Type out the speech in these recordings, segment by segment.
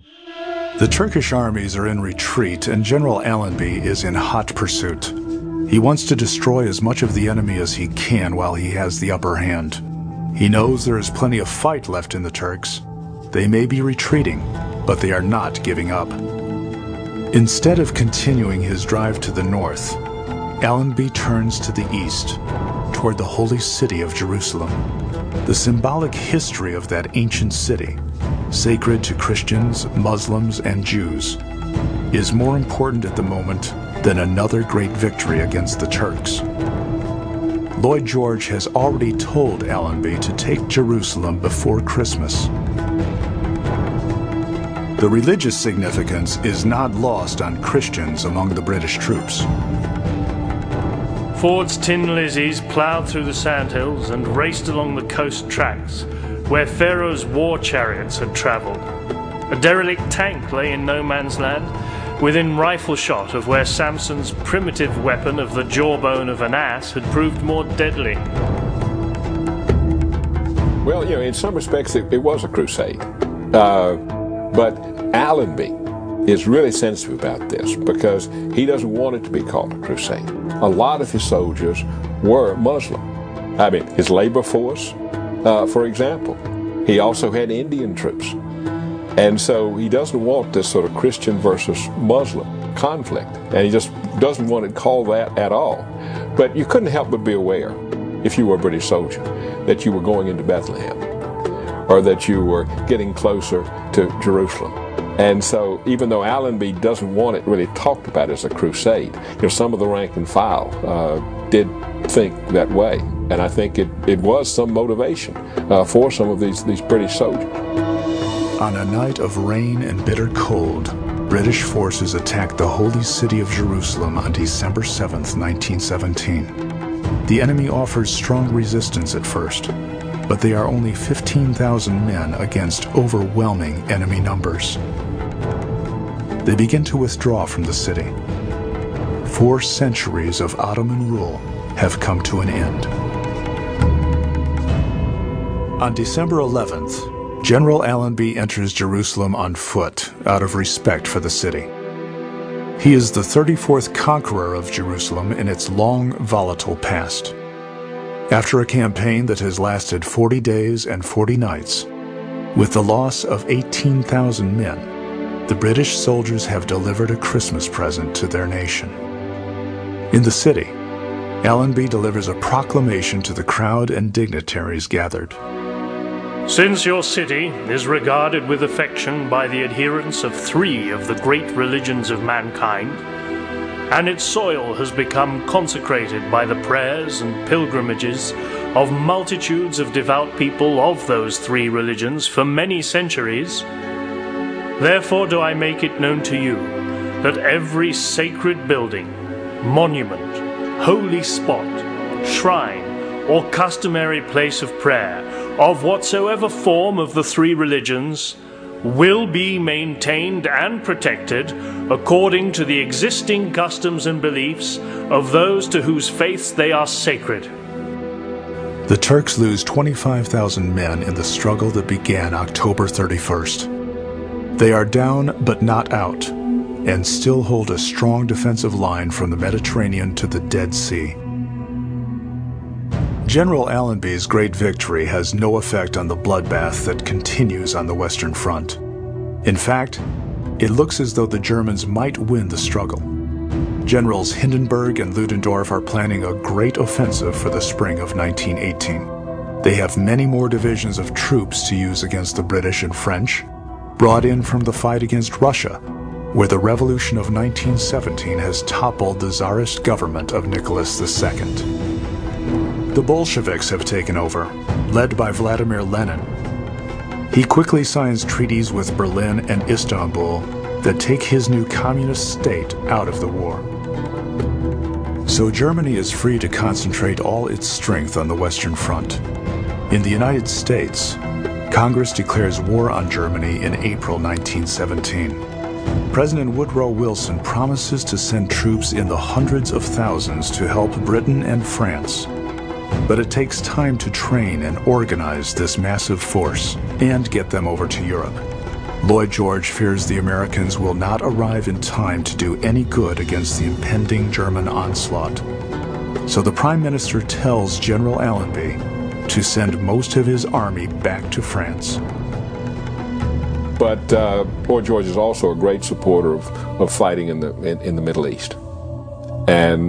The Turkish armies are in retreat and General Allenby is in hot pursuit. He wants to destroy as much of the enemy as he can while he has the upper hand. He knows there is plenty of fight left in the Turks. They may be retreating, but they are not giving up. Instead of continuing his drive to the north, Allenby turns to the east, toward the holy city of Jerusalem. The symbolic history of that ancient city, sacred to Christians, Muslims, and Jews, is more important at the moment than another great victory against the Turks. Lloyd George has already told Allenby to take Jerusalem before Christmas. The religious significance is not lost on Christians among the British troops. Ford's Tin Lizzies ploughed through the sandhills and raced along the coast tracks, where Pharaoh's war chariots had travelled. A derelict tank lay in no man's land, within rifle shot of where Samson's primitive weapon of the jawbone of an ass had proved more deadly. Well, in some respects it was a crusade. But Allenby is really sensitive about this because he doesn't want it to be called a crusade. A lot of his soldiers were Muslim. I mean, his labor force, for example. He also had Indian troops. And so he doesn't want this sort of Christian versus Muslim conflict. And he just doesn't want it called that at all. But you couldn't help but be aware, if you were a British soldier, that you were going into Bethlehem or that you were getting closer to Jerusalem. And so even though Allenby doesn't want it really talked about as a crusade, some of the rank and file did think that way. And I think it was some motivation for some of these British soldiers. On a night of rain and bitter cold, British forces attacked the holy city of Jerusalem on December 7th, 1917. The enemy offers strong resistance at first, but they are only 15,000 men against overwhelming enemy numbers. They begin to withdraw from the city. 4 centuries of Ottoman rule have come to an end. On December 11th, General Allenby enters Jerusalem on foot out of respect for the city. He is the 34th conqueror of Jerusalem in its long, volatile past. After a campaign that has lasted 40 days and 40 nights, with the loss of 18,000 men, the British soldiers have delivered a Christmas present to their nation. In the city, Allenby delivers a proclamation to the crowd and dignitaries gathered. Since your city is regarded with affection by the adherents of 3 of the great religions of mankind, and its soil has become consecrated by the prayers and pilgrimages of multitudes of devout people of those 3 religions for many centuries, therefore do I make it known to you that every sacred building, monument, holy spot, shrine, or customary place of prayer, of whatsoever form of the 3 religions, will be maintained and protected according to the existing customs and beliefs of those to whose faiths they are sacred. The Turks lose 25,000 men in the struggle that began October 31st. They are down but not out, and still hold a strong defensive line from the Mediterranean to the Dead Sea. General Allenby's great victory has no effect on the bloodbath that continues on the Western Front. In fact, it looks as though the Germans might win the struggle. Generals Hindenburg and Ludendorff are planning a great offensive for the spring of 1918. They have many more divisions of troops to use against the British and French, brought in from the fight against Russia, where the revolution of 1917 has toppled the Tsarist government of Nicholas II. The Bolsheviks have taken over, led by Vladimir Lenin. He quickly signs treaties with Berlin and Istanbul that take his new communist state out of the war. So Germany is free to concentrate all its strength on the Western Front. In the United States, Congress declares war on Germany in April 1917. President Woodrow Wilson promises to send troops in the hundreds of thousands to help Britain and France. But it takes time to train and organize this massive force and get them over to Europe. Lloyd George fears the Americans will not arrive in time to do any good against the impending German onslaught. So the Prime Minister tells General Allenby to send most of his army back to France. But Lloyd George is also a great supporter of fighting in the Middle East. And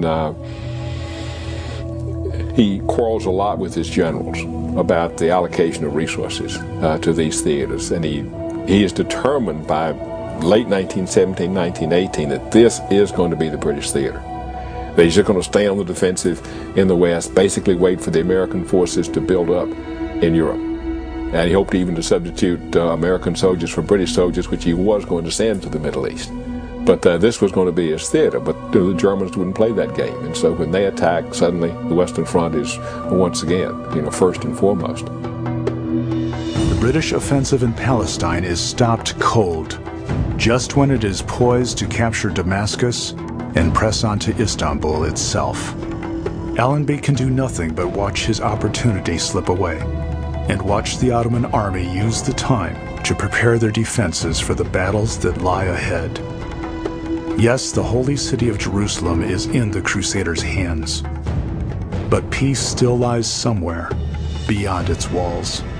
he quarrels a lot with his generals about the allocation of resources to these theaters. And he is determined by late 1917, 1918 that this is going to be the British theater. That he's just going to stay on the defensive in the West, basically wait for the American forces to build up in Europe. And he hoped even to substitute American soldiers for British soldiers, which he was going to send to the Middle East. But this was going to be his theater, but the Germans wouldn't play that game. And so when they attack, suddenly the Western Front is once again, first and foremost. The British offensive in Palestine is stopped cold, just when it is poised to capture Damascus and press on to Istanbul itself. Allenby can do nothing but watch his opportunity slip away, and watch the Ottoman army use the time to prepare their defenses for the battles that lie ahead. Yes, the holy city of Jerusalem is in the Crusaders' hands, but peace still lies somewhere beyond its walls.